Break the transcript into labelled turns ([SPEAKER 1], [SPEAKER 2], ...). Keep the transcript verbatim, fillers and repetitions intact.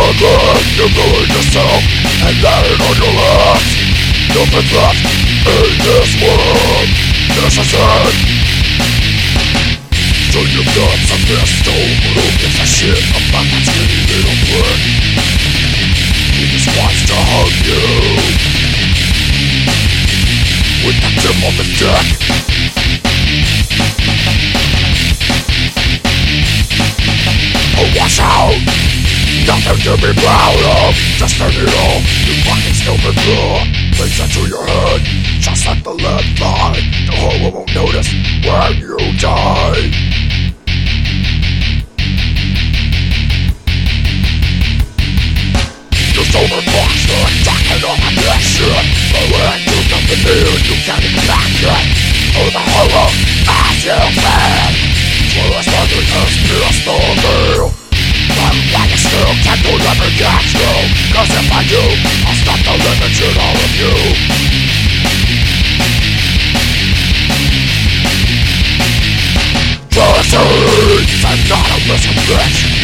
[SPEAKER 1] again, you ruin yourself and laying on your lips. Nothing's left in this world. This is it. So you've got some pistol, who gives a shit about that skinny little prick? He just wants to hug you with the tip of his dick. Oh, watch out! Nothing to be proud of. Just turn it off, you fucking stupid girl. Place it to your head, just like the lead line. The horror won't notice when you die. You're sober fucks are talking all of that shit. But when you nothing new, you can't even back it. Oh, the horror, as you fed. For as long as this pistol girl, I'm like a still can't do never get you. Cause if I do, I'll stop the limit in all of you. Jealousy, I'm not a listen bitch.